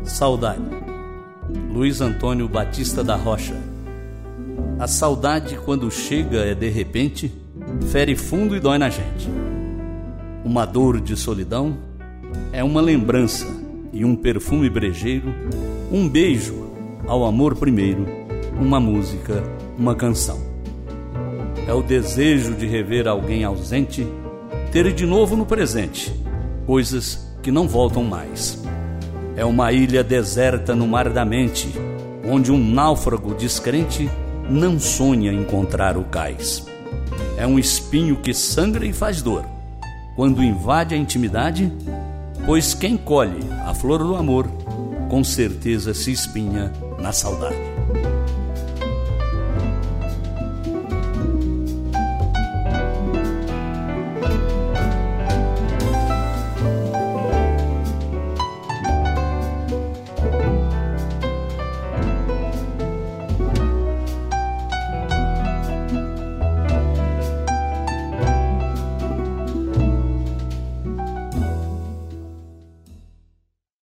Saudade. Luiz Antônio Batista da Rocha. A saudade, quando chega, é de repente, fere fundo e dói na gente. Uma dor de solidão é uma lembrança e um perfume brejeiro, um beijo ao amor primeiro, uma música, uma canção. É o desejo de rever alguém ausente, ter de novo no presente coisas que não voltam mais. É uma ilha deserta no mar da mente, onde um náufrago descrente não sonha encontrar o cais. É um espinho que sangra e faz dor quando invade a intimidade, pois quem colhe a flor do amor com certeza se espinha na saudade.